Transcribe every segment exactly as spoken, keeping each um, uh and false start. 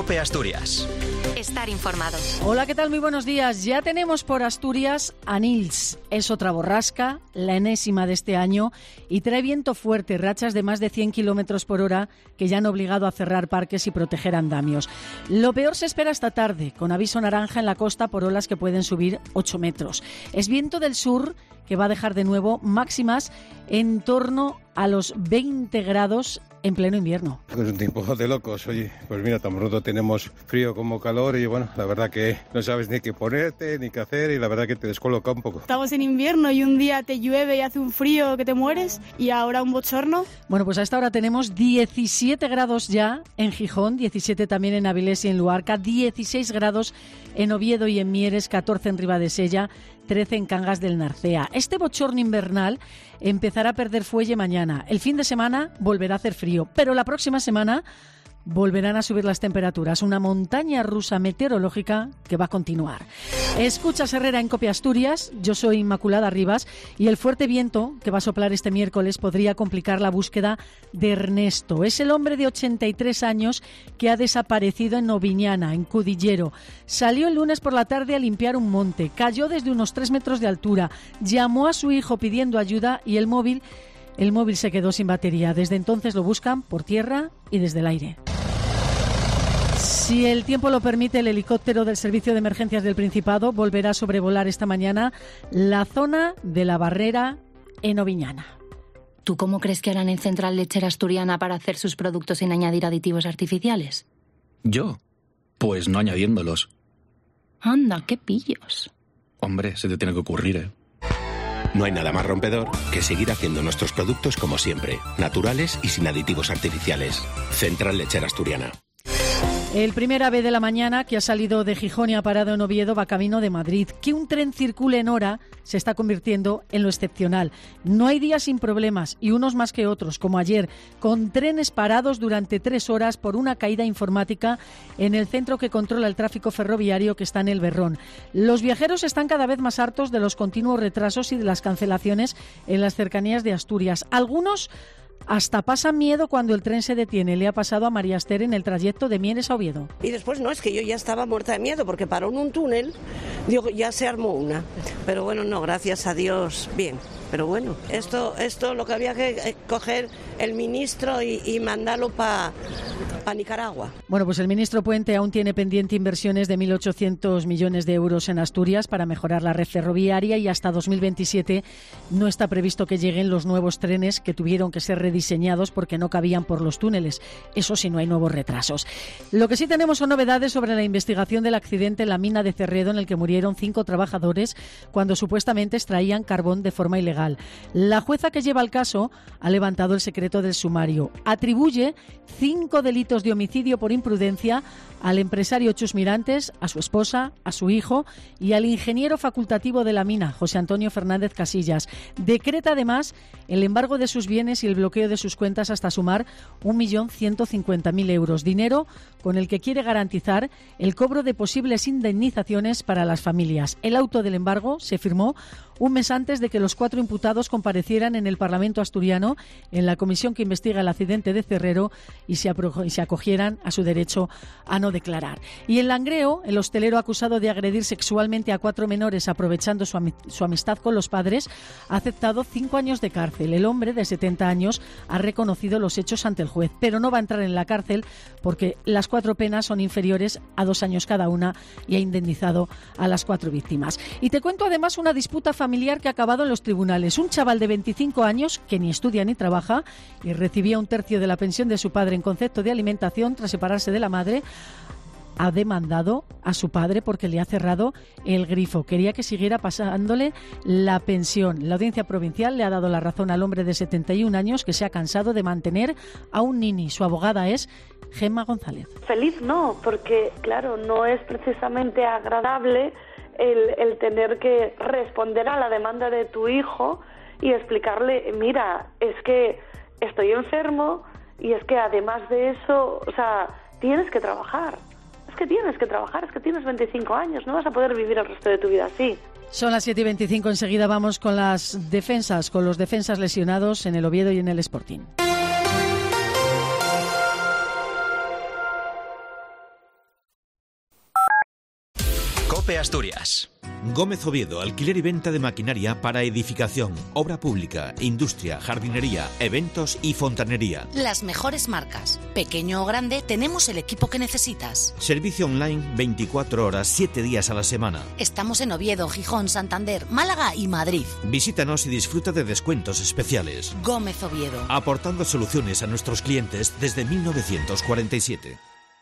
COPE Asturias. Estar informado. Hola, ¿qué tal? Muy buenos días. Ya tenemos por Asturias a Nils. Es otra borrasca, la enésima de este año, y trae viento fuerte, rachas de más de cien kilómetros por hora que ya han obligado a cerrar parques y proteger andamios. Lo peor se espera esta tarde, con aviso naranja en la costa por olas que pueden subir ocho metros. Es viento del sur que va a dejar de nuevo máximas en torno a los veinte grados en pleno invierno. Es un tiempo de locos, oye, pues mira, tan pronto tenemos frío como calor y bueno, la verdad que no sabes ni qué ponerte, ni qué hacer y la verdad que te descoloca un poco. Estamos en invierno y un día te llueve y hace un frío que te mueres y ahora un bochorno. Bueno, pues a esta hora tenemos diecisiete grados ya en Gijón, diecisiete también en Avilés y en Luarca, dieciséis grados en Oviedo y en Mieres, catorce en Ribadesella, trece en Cangas del Narcea. Este bochorno invernal empezará a perder fuelle mañana. El fin de semana volverá a hacer frío, pero la próxima semana volverán a subir las temperaturas. Una montaña rusa meteorológica que va a continuar. Escuchas Herrera en COPE Asturias. Yo soy Inmaculada Rivas y el fuerte viento que va a soplar este miércoles podría complicar la búsqueda de Ernesto. Es el hombre de ochenta y tres años que ha desaparecido en Noviñana, en Cudillero. Salió el lunes por la tarde a limpiar un monte. Cayó desde unos tres metros de altura. Llamó a su hijo pidiendo ayuda y el móvil El móvil se quedó sin batería. Desde entonces lo buscan por tierra y desde el aire. Si el tiempo lo permite, el helicóptero del Servicio de Emergencias del Principado volverá a sobrevolar esta mañana la zona de la Barrera en Oviñana. ¿Tú cómo crees que harán en Central Lechera Asturiana para hacer sus productos sin añadir aditivos artificiales? ¿Yo? Pues no añadiéndolos. Anda, qué pillos. Hombre, se te tiene que ocurrir, ¿eh? No hay nada más rompedor que seguir haciendo nuestros productos como siempre, naturales y sin aditivos artificiales. Central Lechera Asturiana. El primer AVE de la mañana que ha salido de Gijón y ha parado en Oviedo va camino de Madrid. Que un tren circule en hora se está convirtiendo en lo excepcional. No hay días sin problemas y unos más que otros, como ayer, con trenes parados durante tres horas por una caída informática en el centro que controla el tráfico ferroviario que está en el Berrón. Los viajeros están cada vez más hartos de los continuos retrasos y de las cancelaciones en las cercanías de Asturias. Algunos hasta pasan miedo cuando el tren se detiene. Le ha pasado a María Esther en el trayecto de Mieres a Oviedo. Y después no, es que yo ya estaba muerta de miedo porque paró en un túnel, digo, ya se armó una. Pero bueno, no, gracias a Dios, bien. Pero bueno, esto esto lo que había que coger el ministro y, y mandarlo para pa Nicaragua. Bueno, pues el ministro Puente aún tiene pendiente inversiones de mil ochocientos millones de euros en Asturias para mejorar la red ferroviaria y hasta dos mil veintisiete no está previsto que lleguen los nuevos trenes que tuvieron que ser rediseñados porque no cabían por los túneles. Eso sí, no hay nuevos retrasos. Lo que sí tenemos son novedades sobre la investigación del accidente en la mina de Cerredo en el que murieron cinco trabajadores cuando supuestamente extraían carbón de forma ilegal. La jueza que lleva el caso ha levantado el secreto del sumario. Atribuye cinco delitos de homicidio por imprudencia al empresario Chus Mirantes, a su esposa, a su hijo y al ingeniero facultativo de la mina, José Antonio Fernández Casillas. Decreta además el embargo de sus bienes y el bloqueo de sus cuentas hasta sumar un millón ciento cincuenta mil euros. Dinero con el que quiere garantizar el cobro de posibles indemnizaciones para las familias. El auto del embargo se firmó un mes antes de que los cuatro imputados comparecieran en el Parlamento asturiano en la comisión que investiga el accidente de Cerrero y se, apro- y se acogieran a su derecho a no declarar. Y en Langreo, el hostelero acusado de agredir sexualmente a cuatro menores aprovechando su, ami- su amistad con los padres ha aceptado cinco años de cárcel. El hombre de setenta años ha reconocido los hechos ante el juez, pero no va a entrar en la cárcel porque las cuatro penas son inferiores a dos años cada una y ha indemnizado a las cuatro víctimas. Y te cuento además una disputa familiar familiar que ha acabado en los tribunales. Un chaval de veinticinco años que ni estudia ni trabaja y recibía un tercio de la pensión de su padre en concepto de alimentación tras separarse de la madre, ha demandado a su padre porque le ha cerrado el grifo. Quería que siguiera pasándole la pensión. La audiencia provincial le ha dado la razón al hombre de setenta y un años que se ha cansado de mantener a un nini. Su abogada es Gemma González. Feliz no, porque claro, no es precisamente agradable el, el tener que responder a la demanda de tu hijo y explicarle, mira, es que estoy enfermo y es que además de eso, o sea, tienes que trabajar. Es que tienes que trabajar, es que tienes veinticinco años, no vas a poder vivir el resto de tu vida así. Son las siete y veinticinco, enseguida vamos con las defensas, con los defensas lesionados en el Oviedo y en el Sporting. Cope Asturias. Gómez Oviedo, alquiler y venta de maquinaria para edificación, obra pública, industria, jardinería, eventos y fontanería. Las mejores marcas. Pequeño o grande, tenemos el equipo que necesitas. Servicio online veinticuatro horas, siete días a la semana. Estamos en Oviedo, Gijón, Santander, Málaga y Madrid. Visítanos y disfruta de descuentos especiales. Gómez Oviedo. Aportando soluciones a nuestros clientes desde mil novecientos cuarenta y siete.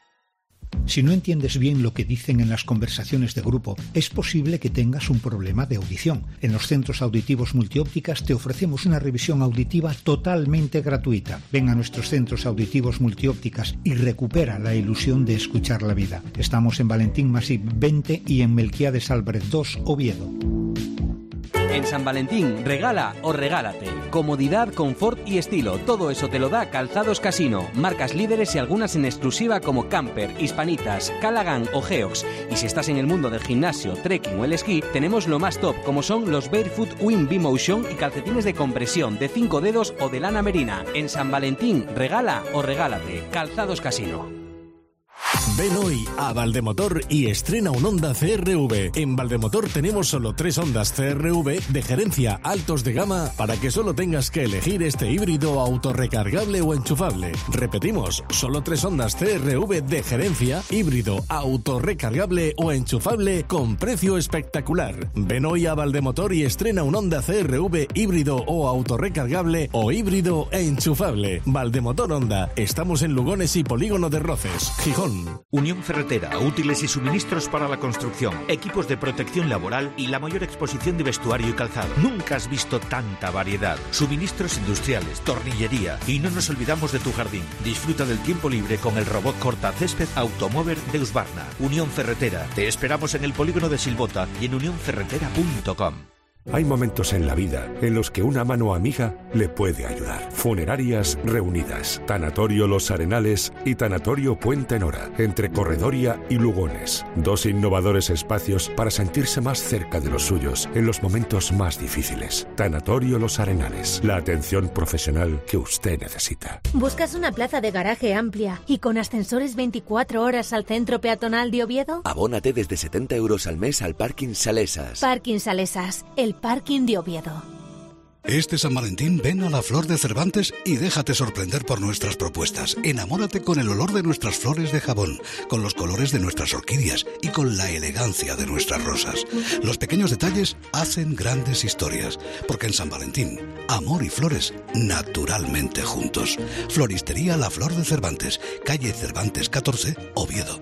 Si no entiendes bien lo que dicen en las conversaciones de grupo, es posible que tengas un problema de audición. En los centros auditivos Multiópticas te ofrecemos una revisión auditiva totalmente gratuita. Ven a nuestros centros auditivos Multiópticas y recupera la ilusión de escuchar la vida. Estamos en Valentín Masip veinte y en Melquiades Álvarez dos, Oviedo. En San Valentín, regala o regálate. Comodidad, confort y estilo. Todo eso te lo da Calzados Casino. Marcas líderes y algunas en exclusiva como Camper, Hispanitas, Callaghan o Geox. Y si estás en el mundo del gimnasio, trekking o el esquí, tenemos lo más top, como son los Barefoot Wing B-Motion y calcetines de compresión de cinco dedos o de lana merina. En San Valentín, regala o regálate. Calzados Casino. Ven hoy a Valdemotor y estrena un Honda C R V. En Valdemotor tenemos solo tres Hondas C R V de gerencia altos de gama para que solo tengas que elegir este híbrido autorrecargable o enchufable. Repetimos, solo tres Hondas C R V de gerencia, híbrido autorrecargable o enchufable con precio espectacular. Ven hoy a Valdemotor y estrena un Honda C R V híbrido o autorrecargable o híbrido e enchufable. Valdemotor Honda. Estamos en Lugones y Polígono de Roces, Gijón. Unión Ferretera, útiles y suministros para la construcción, equipos de protección laboral y la mayor exposición de vestuario y calzado. Nunca has visto tanta variedad. Suministros industriales, tornillería y no nos olvidamos de tu jardín. Disfruta del tiempo libre con el robot cortacésped Automover de Husqvarna. Unión Ferretera. Te esperamos en el polígono de Silvota y en unión ferretera punto com. Hay momentos en la vida en los que una mano amiga le puede ayudar. Funerarias Reunidas, Tanatorio Los Arenales y Tanatorio Puente Nora, entre Corredoria y Lugones. Dos innovadores espacios para sentirse más cerca de los suyos en los momentos más difíciles. Tanatorio Los Arenales, la atención profesional que usted necesita. ¿Buscas una plaza de garaje amplia y con ascensores veinticuatro horas al centro peatonal de Oviedo? Abónate desde setenta euros al mes al Parking Salesas. Parking Salesas, el parking de Oviedo. Este San Valentín ven a la Flor de Cervantes y déjate sorprender por nuestras propuestas. Enamórate con el olor de nuestras flores de jabón, con los colores de nuestras orquídeas y con la elegancia de nuestras rosas. Los pequeños detalles hacen grandes historias, porque en San Valentín, amor y flores naturalmente juntos. Floristería La Flor de Cervantes, calle Cervantes catorce, Oviedo.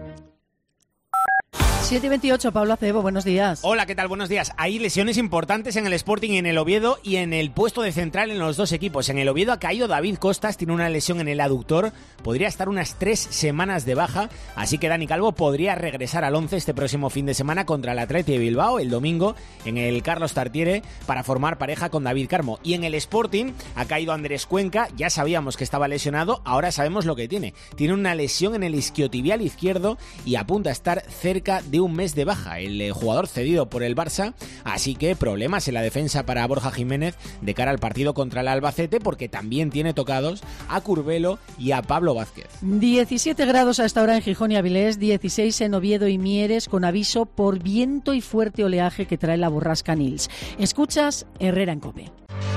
siete y veintiocho, Pablo Acebo, buenos días. Hola, ¿qué tal? Buenos días. Hay lesiones importantes en el Sporting y en el Oviedo y en el puesto de central en los dos equipos. En el Oviedo ha caído David Costas, tiene una lesión en el aductor, podría estar unas tres semanas de baja, así que Dani Calvo podría regresar al once este próximo fin de semana contra el Athletic de Bilbao, el domingo, en el Carlos Tartiere, para formar pareja con David Carmo. Y en el Sporting ha caído Andrés Cuenca, ya sabíamos que estaba lesionado, ahora sabemos lo que tiene. Tiene una lesión en el isquiotibial izquierdo y apunta a estar cerca de un mes de baja, el eh, jugador cedido por el Barça, así que problemas en la defensa para Borja Jiménez de cara al partido contra el Albacete, porque también tiene tocados a Curbelo y a Pablo Vázquez. diecisiete grados a esta hora en Gijón y Avilés, dieciséis en Oviedo y Mieres, con aviso por viento y fuerte oleaje que trae la borrasca Nils. Escuchas Herrera en COPE.